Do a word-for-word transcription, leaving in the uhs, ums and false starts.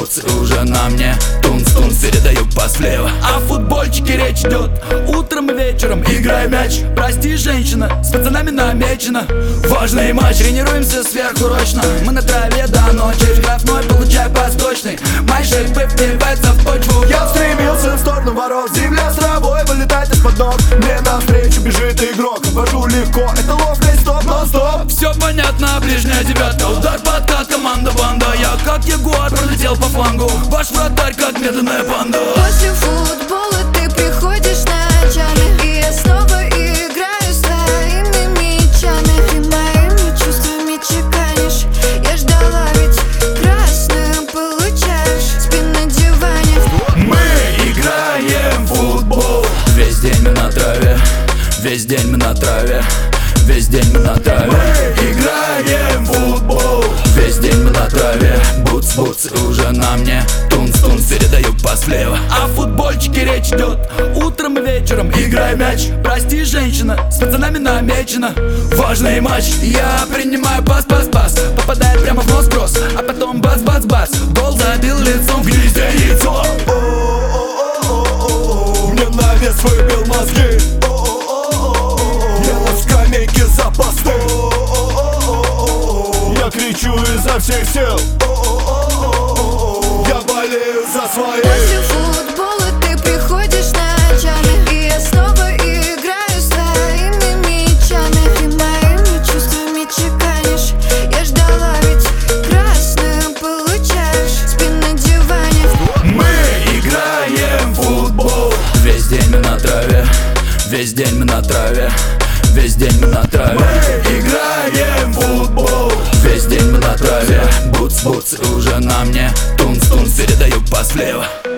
бутс-бутс, и уже на мне тунс-тунс, передаю пас влево. О футбольчике речь идет, утром и вечером играю мяч. Прости, женщина, с пацанами намечено важный матч. Тренируемся сверхурочно, мы на траве до ночи. Штрафной получай восточный, мои шейпы впиваются в почву. Я стремился в сторону ворот, земля с травой вылетает из-под ног. Мне навстречу бежит игрок, вожу легко, это ловкость стоп, но стоп. Все понятно, ближняя девятка, удар, подкат, команда, банда. Я как ягуар пролетел по флангу, ваш вратарь как медленная панда. После футбола ты приходишь ночами, и я снова играю с твоими мячами. Ты моими чувствами чеканишь, я ждала, ведь красную получаешь, спин на диване. Мы играем в футбол, весь день мы на траве, весь день мы на траве, весь день мы на траве. Мы играем в футбол, весь день мы на траве. Бутс-бутс, и уже на мне тунс-тунс, передаю пас влево. О футбольчике речь идет, утром и вечером играю мяч. Прости, женщина, с пацанами намечено важный матч. Я принимаю пас-пас-пас, попадает прямо в нос кросс, а потом бац-бац-бац, гол забил лицом в гнезде яйцо. Мне навес выбил мозги, я на скамейке запасных. Я кричу изо всех сил, я болею за своих. После футбола ты приходишь ночами, и я снова играю с твоими мячами. Ты моими чувствами чеканишь, я ждала, ведь красную получаешь, спин на диване. Мы играем в футбол, весь день мы на траве, весь день мы на траве, весь день мы на траве. Мы играем в футбол, весь день мы на траве. Бутс-бутс, и уже на мне тунс-тунс, передаю пас влево.